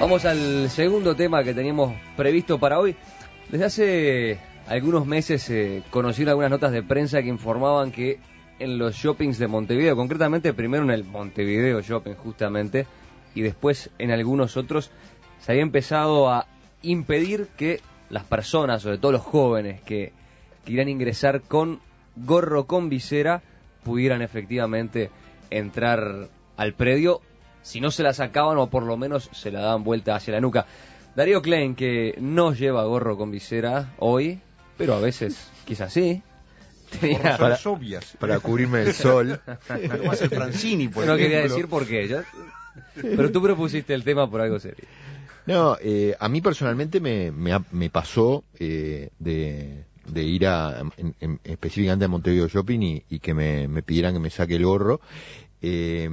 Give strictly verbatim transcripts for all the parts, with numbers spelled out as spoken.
Vamos al segundo tema que teníamos previsto para hoy. Desde hace algunos meses eh, conocí algunas notas de prensa que informaban que en los shoppings de Montevideo, concretamente primero en el Montevideo Shopping justamente, y después en algunos otros, se había empezado a impedir que las personas, sobre todo los jóvenes que quieran ingresar con gorro con visera, pudieran efectivamente entrar al predio, si no se la sacaban o por lo menos se la daban vuelta hacia la nuca. Darío Klein, que no lleva gorro con visera hoy, pero a veces quizás sí. Tenía... Para, obvias. Para cubrirme del sol. Como hace Francini, por No ejemplo. quería decir por qué. ¿Ya? Pero tú propusiste el tema por algo serio. No, eh, a mí personalmente me, me, me pasó eh, de, de ir a, en, en, específicamente a Montevideo Shopping y, y que me, me pidieran que me saque el gorro. Eh,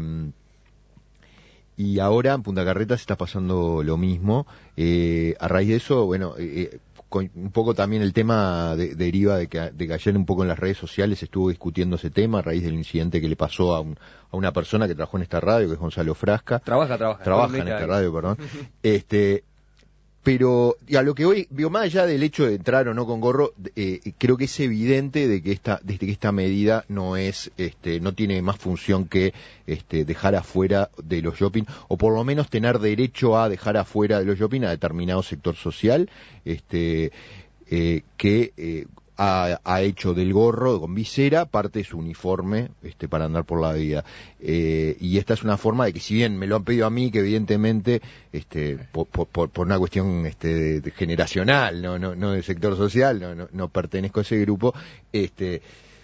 y ahora en Punta Carretas está pasando lo mismo. Eh, a raíz de eso, bueno, eh, con, un poco también el tema de, deriva de que, de que ayer un poco en las redes sociales estuvo discutiendo ese tema a raíz del incidente que le pasó a, un, a una persona que trabajó en esta radio, que es Gonzalo Frasca. Trabaja, trabaja. Trabaja en esta radio, perdón. este... Pero a lo que hoy, digo, más allá del hecho de entrar o no con gorro, eh, creo que es evidente de que esta, desde que esta medida no es, este, no tiene más función que este, dejar afuera de los shopping, o por lo menos tener derecho a dejar afuera de los shopping a determinado sector social, este, eh, que eh, ha, ha hecho del gorro con visera parte de su uniforme, este, para andar por la vida. Eh, y esta es una forma de que, si bien me lo han pedido a mí, que evidentemente, este, por, por, por una cuestión este, de, de generacional, no, no, no del sector social, no, no, no pertenezco a ese grupo, este,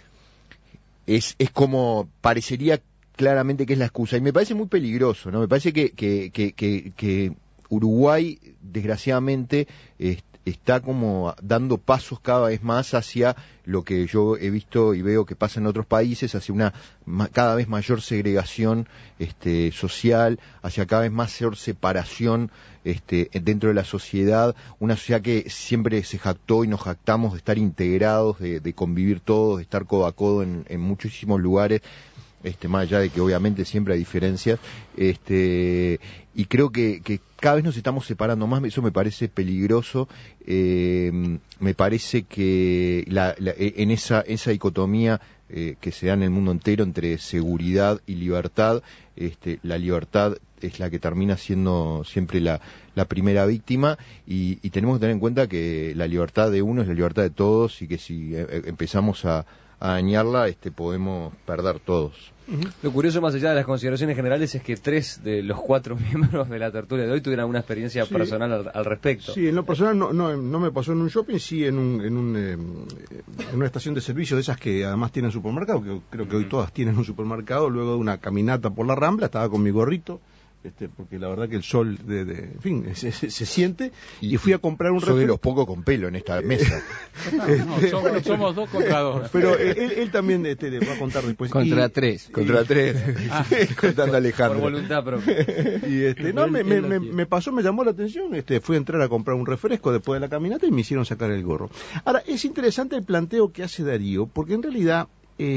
es, es como parecería claramente que es la excusa. Y me parece muy peligroso, ¿no? Me parece que, que, que, que, que Uruguay, desgraciadamente, este, está como dando pasos cada vez más hacia lo que yo he visto y veo que pasa en otros países, hacia una ma- cada vez mayor segregación este, social, hacia cada vez mayor separación este, dentro de la sociedad, una sociedad que siempre se jactó y nos jactamos de estar integrados, de, de convivir todos, de estar codo a codo en, en muchísimos lugares. Este, más allá de que obviamente siempre hay diferencias, este, y creo que, que cada vez nos estamos separando más, eso me parece peligroso, eh, me parece que la, la, en esa, esa dicotomía eh, que se da en el mundo entero entre seguridad y libertad, este, la libertad es la que termina siendo siempre la, la primera víctima, y, y tenemos que tener en cuenta que la libertad de uno es la libertad de todos, y que si eh, empezamos a a dañarla, este, podemos perder todos. Uh-huh. Lo curioso, más allá de las consideraciones generales, es que tres de los cuatro miembros de la tertulia de hoy tuvieran una experiencia sí. personal al, al respecto. Sí, en lo personal no, no, no me pasó en un shopping, sí en, un, en, un, eh, en una estación de servicio de esas que además tienen supermercado, que creo que hoy todas tienen un supermercado. Luego de una caminata por la Rambla, estaba con mi gorrito, Este, porque la verdad que el sol, de, de, en fin, se, se, se siente, y, y fui a comprar un refresco. Soy de los pocos con pelo en esta mesa. no, somos, bueno, somos dos contra dos. Pero él, él también este, le va a contar después. Contra y, tres. Y, contra tres. Ah, contando Alejandro. Por voluntad propia. Y este, no, me, me, me, me pasó, me llamó la atención. Este, fui a entrar a comprar un refresco después de la caminata y me hicieron sacar el gorro. Ahora, es interesante el planteo que hace Darío, porque en realidad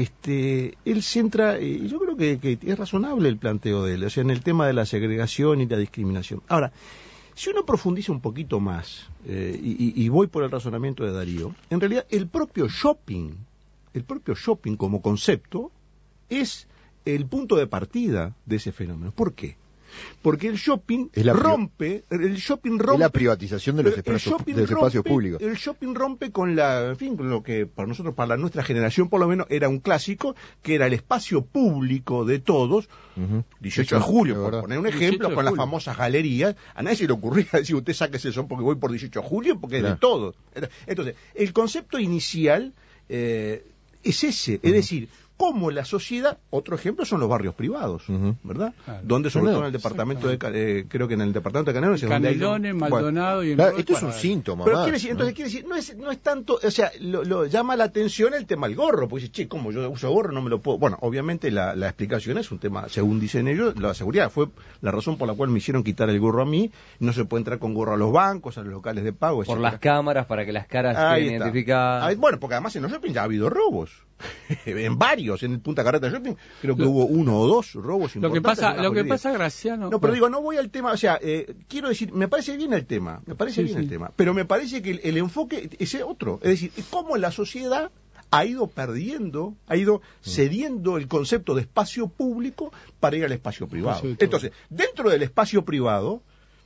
Este, él centra, y yo creo que, que es razonable el planteo de él, o sea, en el tema de la segregación y la discriminación. Ahora, si uno profundiza un poquito más, eh, y, y voy por el razonamiento de Darío, en realidad el propio shopping, el propio shopping como concepto, es el punto de partida de ese fenómeno. ¿Por qué? Porque el shopping rompe, el shopping rompe... Es la privatización de los espacios, de los espacios públicos. El shopping rompe con la, en fin, con lo que para nosotros, para nuestra generación por lo menos, era un clásico, que era el espacio público de todos, uh-huh. dieciocho de julio, por verdad. Poner un ejemplo, con las famosas galerías. A nadie se le ocurría decir, usted sáquese eso porque voy por dieciocho de julio, porque claro. es de todo. Entonces, el concepto inicial eh, es ese, uh-huh. es decir, como la sociedad, otro ejemplo son los barrios privados, uh-huh. ¿verdad? Claro. Donde sobre todo en el departamento de, eh, creo que en el departamento de Canelones, Canelones, Maldonado bueno, y en claro, esto es un síntoma. Pero más, quiere decir, entonces ¿no? quiere decir, no es, no es tanto, o sea, lo, lo llama la atención el tema del gorro, porque dice, che, como yo uso gorro no me lo puedo. Bueno, obviamente la, la explicación es un tema, según dicen ellos, la seguridad fue la razón por la cual me hicieron quitar el gorro a mí. No se puede entrar con gorro a los bancos, a los locales de pago, por etcétera. Las cámaras, para que las caras Ahí queden está. identificadas. Ahí, bueno, porque además en los shopping ya ha habido robos. en varios, en el Punta Carreta Shopping, creo que lo, hubo uno o dos robos lo importantes. Que pasa, lo que pasa, Graciano... No, pero digo, no voy al tema, o sea, eh, quiero decir, me parece bien el tema, me parece sí, bien sí. el tema, pero me parece que el, el enfoque es otro, es decir, cómo la sociedad ha ido perdiendo, ha ido cediendo el concepto de espacio público para ir al espacio privado. Entonces, dentro del espacio privado,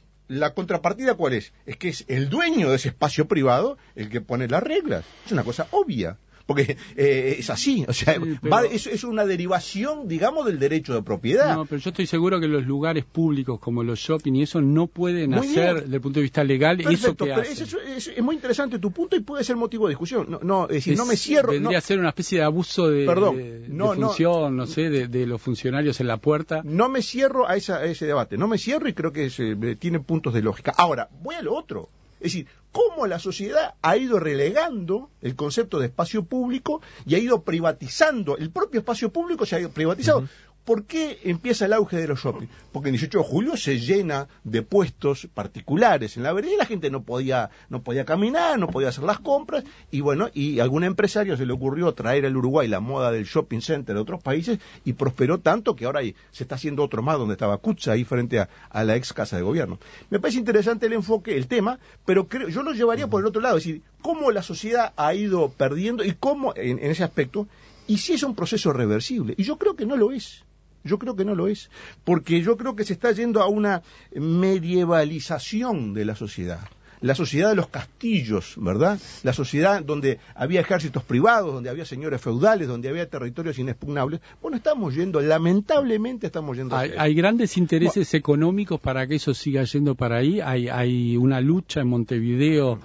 la contrapartida ¿cuál es? Es que es el dueño de ese espacio privado el que pone las reglas. Es una cosa obvia. Porque eh, es así, o sea, sí, pero... va, es, es una derivación, digamos, del derecho de propiedad. No, pero yo estoy seguro que los lugares públicos como los shopping y eso no pueden muy hacer, desde el punto de vista legal, perfecto, eso que pero hacen. Es, es, es muy interesante tu punto y puede ser motivo de discusión. No, no, es decir, es, no me cierro. Vendría no, a ser una especie de abuso de, perdón, de, no, de función, no, no sé, de, de los funcionarios en la puerta. No me cierro a, esa, a ese debate, no me cierro y creo que se, tiene puntos de lógica. Ahora, voy a lo otro. Es decir, cómo la sociedad ha ido relegando el concepto de espacio público y ha ido privatizando, el propio espacio público se ha ido privatizado. Uh-huh. ¿Por qué empieza el auge de los shopping? Porque el dieciocho de julio se llena de puestos particulares en la vereda y la gente no podía, no podía caminar, no podía hacer las compras, y bueno, y a algún empresario se le ocurrió traer al Uruguay la moda del shopping center de otros países y prosperó tanto que ahora hay, se está haciendo otro más donde estaba Kutza, ahí frente a, a la ex casa de gobierno. Me parece interesante el enfoque, el tema, pero creo, yo lo llevaría por el otro lado, es decir, cómo la sociedad ha ido perdiendo y cómo, en, en ese aspecto, y si es un proceso reversible, y yo creo que no lo es. Yo creo que no lo es, porque yo creo que se está yendo a una medievalización de la sociedad. La sociedad de los castillos, ¿verdad? La sociedad donde había ejércitos privados, donde había señores feudales, donde había territorios inexpugnables. Bueno, estamos yendo, lamentablemente estamos yendo... Hay, hay grandes intereses bueno, económicos para que eso siga yendo para ahí. Hay, hay una lucha en Montevideo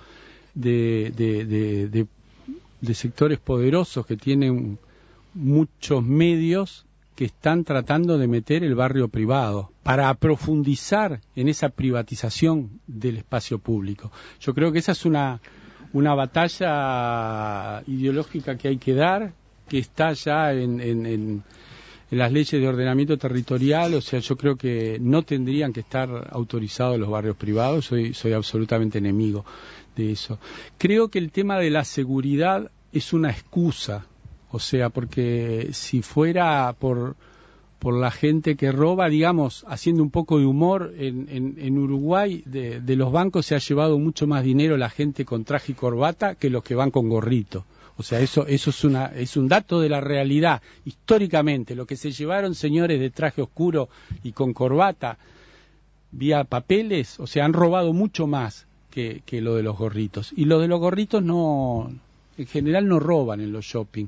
de, de, de, de, de sectores poderosos que tienen muchos medios que están tratando de meter el barrio privado para profundizar en esa privatización del espacio público. Yo creo que esa es una, una batalla ideológica que hay que dar, que está ya en, en, en, en las leyes de ordenamiento territorial. O sea, yo creo que no tendrían que estar autorizados los barrios privados. Soy, soy absolutamente enemigo de eso. Creo que el tema de la seguridad es una excusa. O sea, porque si fuera por, por la gente que roba, digamos, haciendo un poco de humor, en, en, en Uruguay de, de los bancos se ha llevado mucho más dinero la gente con traje y corbata que los que van con gorrito. O sea, eso, eso es, una, es un dato de la realidad. Históricamente, lo que se llevaron señores de traje oscuro y con corbata vía papeles, o sea, han robado mucho más que, que lo de los gorritos. Y lo de los gorritos no... En general no roban en los shopping.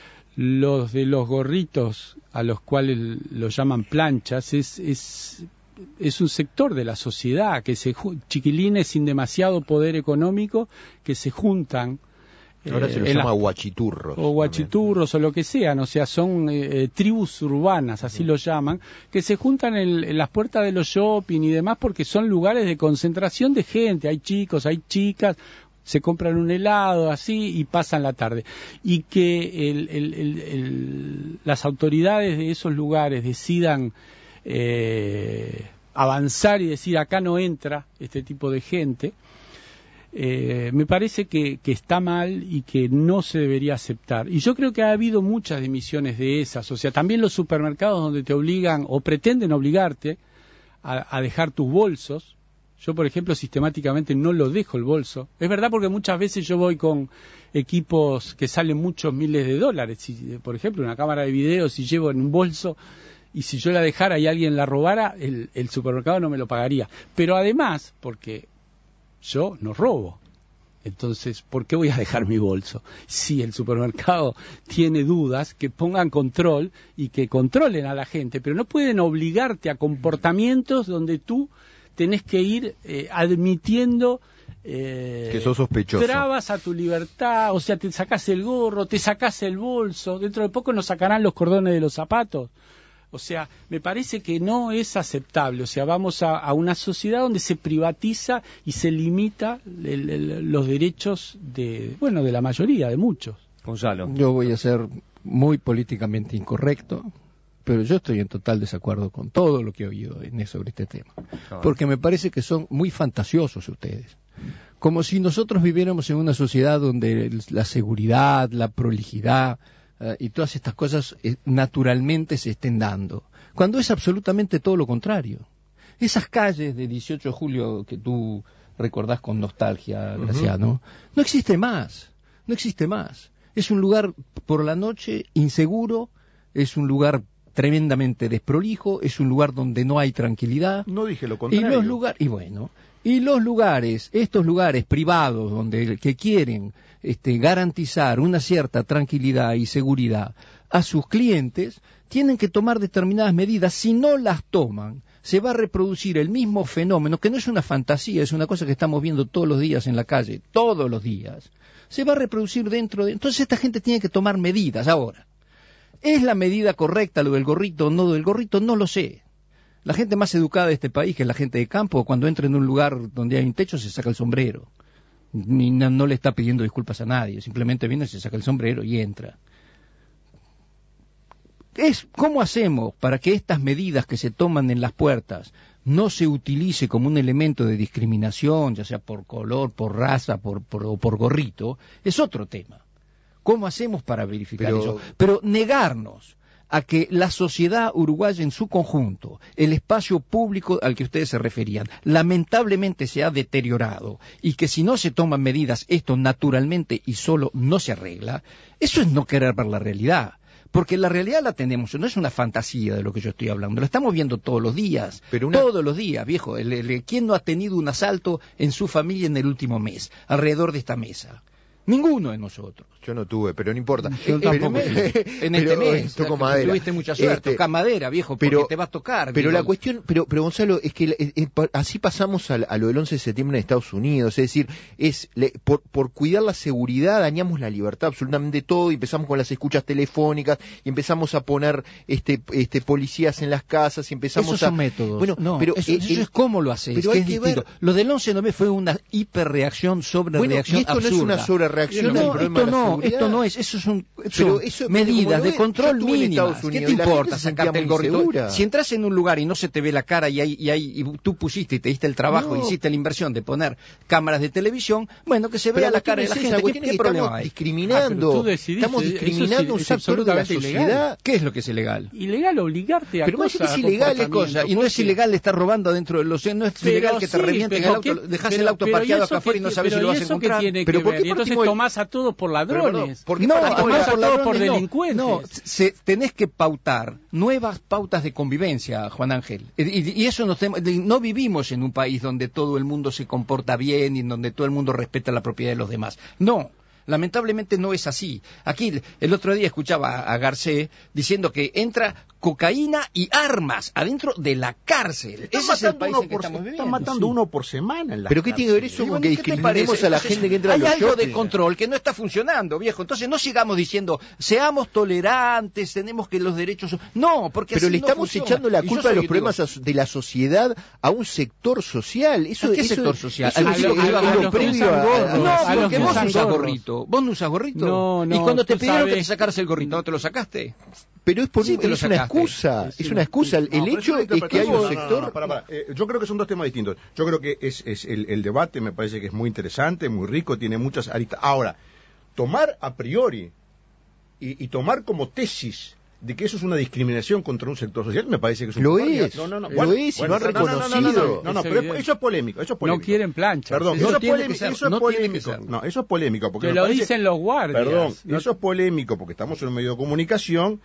Los de los gorritos, a los cuales los llaman planchas, es, es, es un sector de la sociedad, que se chiquilines sin demasiado poder económico, que se juntan. Ahora eh, se los llama la, guachiturros. O guachiturros también. O lo que sean, o sea, son eh, tribus urbanas, así lo llaman, que se juntan en, en las puertas de los shopping y demás porque son lugares de concentración de gente. Hay chicos, hay chicas, se compran un helado así y pasan la tarde. Y que el, el, el, el, las autoridades de esos lugares decidan eh, avanzar y decir acá no entra este tipo de gente, eh, me parece que, que está mal y que no se debería aceptar. Y yo creo que ha habido muchas emisiones de esas. O sea, también los supermercados donde te obligan o pretenden obligarte a, a dejar tus bolsos. Yo, por ejemplo, sistemáticamente no lo dejo el bolso. Es verdad, porque muchas veces yo voy con equipos que salen muchos miles de dólares. Si, por ejemplo, una cámara de video, si llevo en un bolso y si yo la dejara y alguien la robara, el, el supermercado no me lo pagaría. Pero además, porque yo no robo. Entonces, ¿por qué voy a dejar mi bolso? Si el supermercado tiene dudas, que pongan control y que controlen a la gente. Pero no pueden obligarte a comportamientos donde tú tenés que ir eh, admitiendo eh, que sos sospechoso, trabas a tu libertad. O sea, te sacás el gorro, te sacás el bolso, dentro de poco nos sacarán los cordones de los zapatos. O sea, me parece que no es aceptable. O sea, vamos a, a una sociedad donde se privatiza y se limita el, el, los derechos de, bueno, de la mayoría, de muchos. Gonzalo. Yo voy a ser muy políticamente incorrecto, pero yo estoy en total desacuerdo con todo lo que he oído en, sobre este tema. Porque me parece que son muy fantasiosos ustedes. Como si nosotros viviéramos en una sociedad donde la seguridad, la prolijidad, uh, y todas estas cosas eh, naturalmente se estén dando, cuando es absolutamente todo lo contrario. Esas calles de dieciocho de julio que tú recordás con nostalgia, Graciano, uh-huh. no existe más, no existe más. Es un lugar por la noche inseguro, es un lugar tremendamente desprolijo, es un lugar donde no hay tranquilidad. No dije lo contrario. Y los lugares, y bueno, y los lugares, estos lugares privados donde que quieren este, garantizar una cierta tranquilidad y seguridad a sus clientes, tienen que tomar determinadas medidas. Si no las toman, se va a reproducir el mismo fenómeno, que no es una fantasía, es una cosa que estamos viendo todos los días en la calle, todos los días. Se va a reproducir dentro de... Entonces esta gente tiene que tomar medidas. Ahora, ¿es la medida correcta lo del gorrito o no lo del gorrito? No lo sé. La gente más educada de este país, que es la gente de campo, cuando entra en un lugar donde hay un techo se saca el sombrero. Ni, no, no le está pidiendo disculpas a nadie, simplemente viene, se saca el sombrero y entra. Es, ¿cómo hacemos para que estas medidas que se toman en las puertas no se utilice como un elemento de discriminación, ya sea por color, por raza, por, por, o por gorrito? Es otro tema. ¿Cómo hacemos para verificar Pero... eso? Pero negarnos a que la sociedad uruguaya en su conjunto, el espacio público al que ustedes se referían, lamentablemente se ha deteriorado y que si no se toman medidas esto naturalmente y solo no se arregla, eso es no querer ver la realidad. Porque la realidad la tenemos, no es una fantasía de lo que yo estoy hablando, lo estamos viendo todos los días, Pero una... todos los días, viejo. El, el, ¿quién no ha tenido un asalto en su familia en el último mes, alrededor de esta mesa? Ninguno de nosotros. Yo no tuve, pero no importa. Yo tampoco. En este mes toco madera. Tuviste mucha suerte. Este, toca madera, viejo, porque pero, te va a tocar. Pero digo. la cuestión, pero, pero Gonzalo, es que eh, eh, así pasamos a, a lo del once de septiembre en Estados Unidos. Es decir, es le, por, por cuidar la seguridad dañamos la libertad, absolutamente todo, y empezamos con las escuchas telefónicas, y empezamos a poner este, este policías en las casas, y empezamos Esos a... son métodos. Bueno, no, pero eso, eh, eso el, es cómo lo haces. Pero que hay es que distinto. ver... Lo del once de noviembre fue una hiperreacción sobre bueno, reacción y esto absurda. no es una sobrereacción no, del problema esto de la no, seguridad. esto no es, eso son, pero eso, medidas de ves, control mínimas. ¿Qué te importa se sacarte el gorrito? Insegura. Si entras en un lugar y no se te ve la cara y, hay, y, hay, y tú pusiste y te diste el trabajo, no. hiciste la inversión de poner cámaras de televisión, bueno, que se vea la cara de la es gente. ¿Qué, ¿Qué, ¿qué problema estamos hay? discriminando? Ah, estamos discriminando un sector de la sociedad. Ilegal. ¿Qué es lo que es ilegal? Ilegal obligarte a pero cosas. Pero es ilegal, ¿qué cosa? Y no es ilegal estar robando adentro de los... No es pero ilegal que sí, te revienten el auto, dejas el auto parqueado acá afuera y no sabes si lo vas a encontrar. Pero ¿por qué entonces tomás a todos por ladrones? ¿Por qué no, tomás a todos por delincuentes? No, se, tenés que pautar nuevas pautas de convivencia, Juan Ángel. Y, y eso nos, no vivimos en un país donde todo el mundo se comporta bien y en donde todo el mundo respeta la propiedad de los demás. No. Lamentablemente no es así. Aquí el otro día escuchaba a Garcés diciendo que entra cocaína y armas adentro de la cárcel. Ese es el país en que por, estamos viviendo. Están matando sí. uno por semana en la ¿Pero qué tiene que ver eso con que discriminemos a la gente que entra a los shopping? Hay algo de shopping. control que no está funcionando, viejo. Entonces no sigamos diciendo, seamos tolerantes, tenemos que los derechos... No, porque Pero así le no estamos funciona. echando la culpa de los problemas digo, de la sociedad a un sector social. Eso, ¿Qué eso, sector social? Eso, eso, a, a, a, a lo previo a... No, porque vos usas gorrito. ¿Vos no usas gorrito? No, no, y cuando te pidieron sabes... que te sacaras el gorrito, ¿no te lo sacaste? Pero es, por sí, un, es una excusa, sí, es una excusa. El, no, el hecho es que hay un no, sector... No, no, para, para. Eh, yo creo que son dos temas distintos. Yo creo que es, es el, el debate me parece que es muy interesante, muy rico, tiene muchas aristas. Ahora, tomar a priori y, y tomar como tesis de que eso es una discriminación contra un sector social, me parece que es un lo poco, es, no, no, no, lo bueno, es, bueno, y lo han no, no, reconocido. No, no, no, no, no, pero eso es polémico, eso es polémico. No quieren plancha. Perdón, no eso, tiene polémico, ser, eso es no polémico. No, eso es polémico. Porque que lo parece, dicen los guardias. Perdón, no, eso es polémico porque estamos en un medio de comunicación.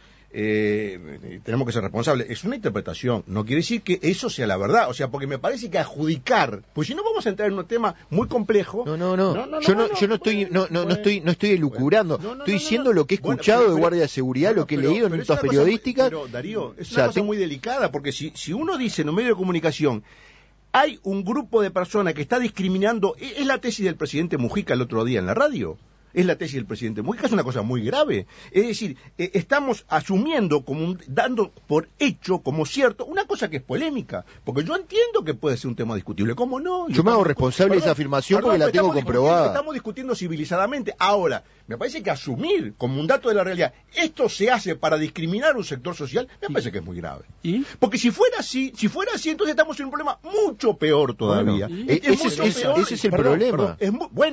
Eh, tenemos que ser responsables. Es una interpretación, no quiere decir que eso sea la verdad, o sea, porque me parece que adjudicar, pues si no vamos a entrar en un tema muy complejo. No, no, no, no, no yo no, no yo no estoy, no, no, no estoy, no estoy elucubrando, bueno, no, no, estoy diciendo no, no. lo que he escuchado bueno, pero, de guardia de seguridad, bueno, lo que he pero, leído en notas periodísticas. Muy, pero Darío, es una o sea, cosa te... muy delicada, porque si, si uno dice en un medio de comunicación hay un grupo de personas que está discriminando, es la tesis del presidente Mujica el otro día en la radio. Es la tesis del presidente Mujica, es una cosa muy grave. Es decir, eh, estamos asumiendo, como un, dando por hecho, como cierto, una cosa que es polémica. Porque yo entiendo que puede ser un tema discutible. ¿Cómo no? Yo, yo me hago responsable de esa afirmación perdón, porque la tengo comprobada. Estamos discutiendo civilizadamente. Ahora, me parece que asumir como un dato de la realidad, esto se hace para discriminar un sector social, me parece que es muy grave. ¿Y? Porque si fuera así, si fuera así, entonces estamos en un problema mucho peor todavía. Bueno, es, es, mucho es, peor, ese es el perdón, problema. Perdón, es muy, bueno.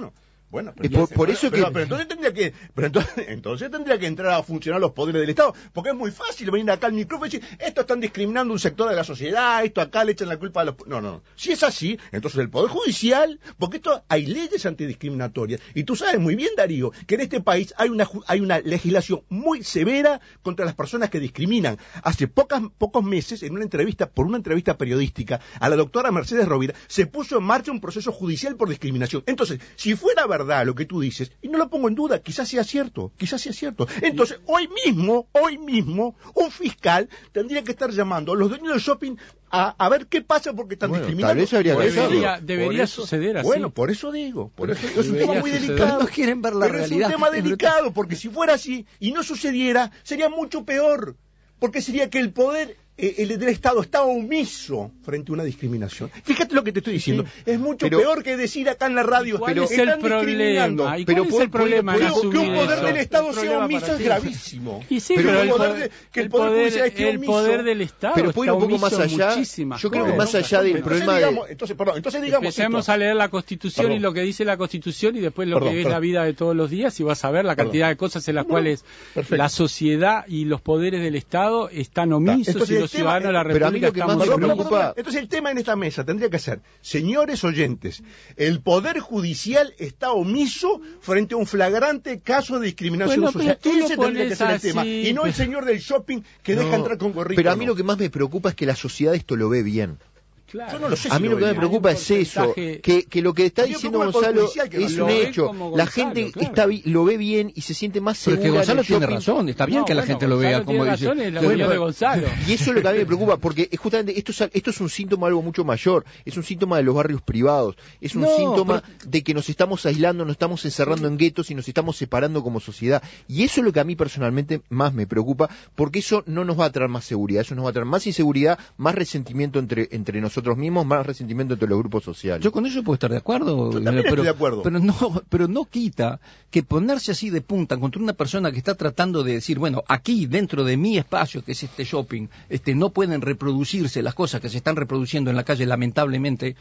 Bueno, pero, por, por eso pero, que... pero entonces tendría que, pero entonces, entonces tendría que entrar a funcionar los poderes del Estado, porque es muy fácil venir acá al micrófono y decir, esto están discriminando un sector de la sociedad, esto acá le echan la culpa a los... No, no, no. Si es así, entonces el Poder Judicial, porque esto hay leyes antidiscriminatorias, y tú sabes muy bien, Darío, que en este país hay una hay una legislación muy severa contra las personas que discriminan. Hace pocas, pocos meses, en una entrevista, por una entrevista periodística, a la doctora Mercedes Rovira, se puso en marcha un proceso judicial por discriminación. Entonces, si fuera verdad lo que tú dices, y no lo pongo en duda, quizás sea cierto, quizás sea cierto. Entonces, hoy mismo, hoy mismo, un fiscal tendría que estar llamando a los dueños del shopping a, a ver qué pasa porque están bueno, discriminando. Tal vez habría que debería, hacerlo. debería eso, suceder así. Bueno, por eso digo, por eso es un Debería tema muy suceder. delicado. No quieren ver la pero realidad. es un tema delicado, porque si fuera así y no sucediera, sería mucho peor. Porque sería que el poder eh, el del Estado está omiso frente a una discriminación. Fíjate lo que te estoy diciendo. Sí. Es mucho pero, peor que decir acá en la radio. ¿Cuál pero es el problema? ¿Y pero cuál es el problema en que un poder eso? del Estado sea omiso es gravísimo. Y sí, pero, pero el el poder, poder, de, que el el poder, poder, judicial esté el omiso, poder del Estado pero puede ir un poco más allá. Yo creo que más allá del entonces, problema digamos, de... entonces, perdón, entonces digamos empecemos esto. a leer la Constitución perdón. y lo que dice la Constitución y después lo perdón, que es perdón. la vida de todos los días y vas a ver la cantidad perdón. de cosas en las no, cuales perfecto. la sociedad y los poderes del Estado están omisos entonces, y los tema, ciudadanos de la República están me preocupa... Entonces el tema en esta mesa tendría que ser, señores oyentes, el Poder Judicial está omiso frente a un flagrante caso de discriminación bueno, social. Ese tendría que ser el tema. Y no el señor del shopping que no, deja entrar con gorrito. Pero a mí no. lo que más me preocupa es que la sociedad esto lo ve bien. Claro. Yo no lo sé a si mí lo que me preocupa es eso, que, que lo que está diciendo Gonzalo es un hecho. Gonzalo, la gente claro. está, lo ve bien y se siente más segura. Pero que Gonzalo tiene razón, está bien no, que la bueno, gente lo vea como dice. Razón, es la bueno, de Gonzalo. Y eso es lo que a mí me preocupa, porque justamente esto es, esto es un síntoma de algo mucho mayor, es un síntoma de los barrios privados, es un no, síntoma pero... de que nos estamos aislando, nos estamos encerrando en guetos y nos estamos separando como sociedad. Y eso es lo que a mí personalmente más me preocupa, porque eso no nos va a traer más seguridad, eso nos va a traer más inseguridad, más resentimiento entre, entre nosotros mismos, más resentimiento sentimiento entre los grupos sociales. Yo con eso puedo estar de acuerdo, Yo también pero, estoy de acuerdo. pero no, pero no quita que ponerse así de punta contra una persona que está tratando de decir, bueno, aquí dentro de mi espacio, que es este shopping, este, no pueden reproducirse las cosas que se están reproduciendo en la calle, lamentablemente.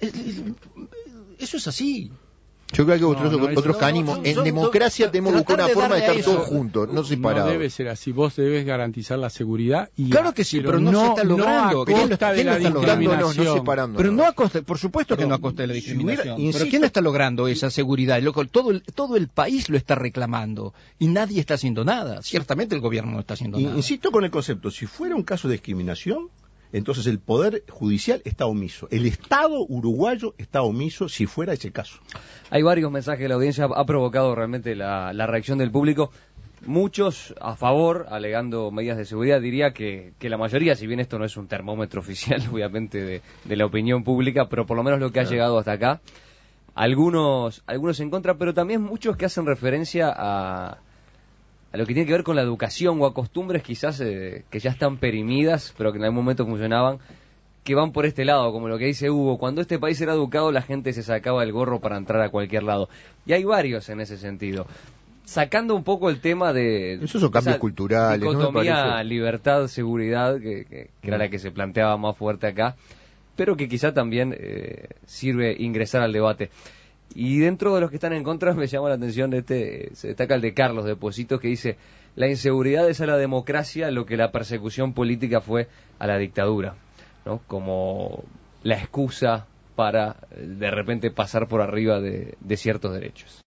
Eso es así. Yo creo que no, otros, no, otros no, ánimos, no, en no, democracia no, tenemos que buscar una de forma de estar eso. todos juntos, no separados. No debe ser así, vos debes garantizar la seguridad. Y claro a, que sí, pero, pero no, no se está logrando. No a costa de la discriminación. No, no separando. Pero no a costa, por supuesto pero, que no a costa de la discriminación. Si hubiera, insisto, pero ¿quién está logrando esa seguridad? Loco, todo, el, todo el país lo está reclamando y nadie está haciendo nada. Ciertamente el gobierno no está haciendo y, nada. Insisto con el concepto, si fuera un caso de discriminación, entonces el Poder Judicial está omiso. El Estado uruguayo está omiso si fuera ese caso. Hay varios mensajes de la audiencia, ha provocado realmente la, la reacción del público. Muchos a favor, alegando medidas de seguridad. Diría que, que la mayoría, si bien esto no es un termómetro oficial, obviamente, de, de la opinión pública, pero por lo menos lo que ha llegado hasta acá. Algunos, algunos en contra, pero también muchos que hacen referencia a... a lo que tiene que ver con la educación o a costumbres quizás eh, que ya están perimidas, pero que en algún momento funcionaban, que van por este lado, como lo que dice Hugo. Cuando este país era educado, la gente se sacaba el gorro para entrar a cualquier lado. Y hay varios en ese sentido. Sacando un poco el tema de... Esos son cambios culturales, dicotomía, ¿no? libertad, seguridad, que, que, que era la que se planteaba más fuerte acá, pero que quizá también eh, sirve ingresar al debate. Y dentro de los que están en contra me llama la atención este, se destaca el de Carlos de Positos, que dice: la inseguridad es a la democracia lo que la persecución política fue a la dictadura, ¿no? Como la excusa para de repente pasar por arriba de, de ciertos derechos.